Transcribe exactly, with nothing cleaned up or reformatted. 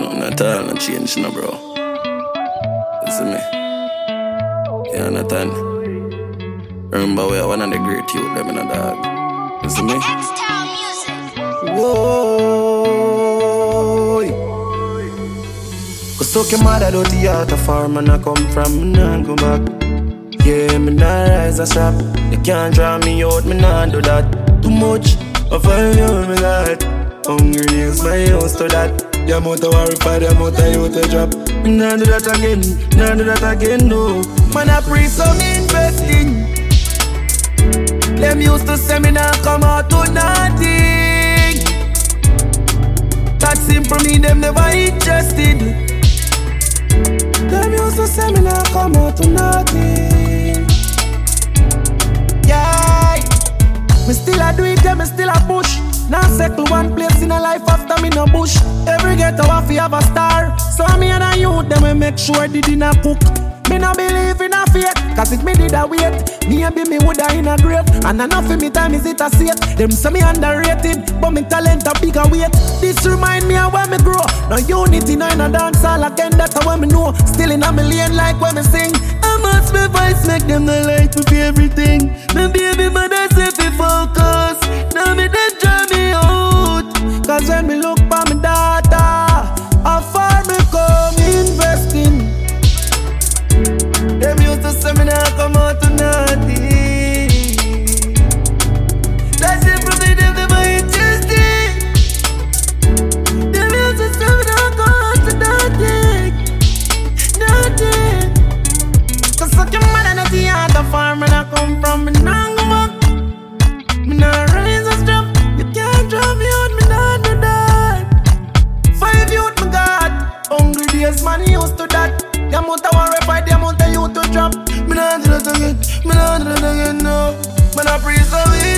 No, not all, no change, no, bro. You see me? You understand? Remember, we are one of the great youth, them in a dog. You see me? Whoa. Cause suck your mother do the heart of farm and I come from, me nah go back. Yeah, me nah rise a strap. You can't draw me out, me nah do that. Too much, I find you, me God. Hungry is my house to that. The amount of worry for the amount of you to drop. Me nah do that again, nah do that again, no. Man, I pray so me investing. Them used to say me nah come out to nothing. That simple me, them never interested. Them used to say me nah come out to nothing. Yeah, me still a do it, yeah, me still a push. Now settle one place in a life after me no bush. Every ghetto have to have a star. So me and a youth, them we make sure they did not cook. Me no believe in a fate, cause if me did a wait, maybe me woulda in a grave. And enough of me time is it a set. Them say me underrated, but me talent a bigger weight. This remind me of when me grow. No unity, no in a dance all again, that's how me know. Still in a million like when me sing. I must my voice make them the light for everything. My baby mother say fi focus. Now me then draw me out. Cause when me look for me daughter, how far me come investing. Them used to say me nah come out to nothing. That's it for me, them never interested. Them used to say me nah come out to nothing. Nothing. Cause suck your mother not the other farm and I come from. Me nah go back. Me nah rise and strap. You can't drop me out, me nah do that. Five youth me got. Hungry days man used to that. The amount of worry fight, the amount of you to drop. Me nah do that again, me nah do that again, no. Man I pray so me.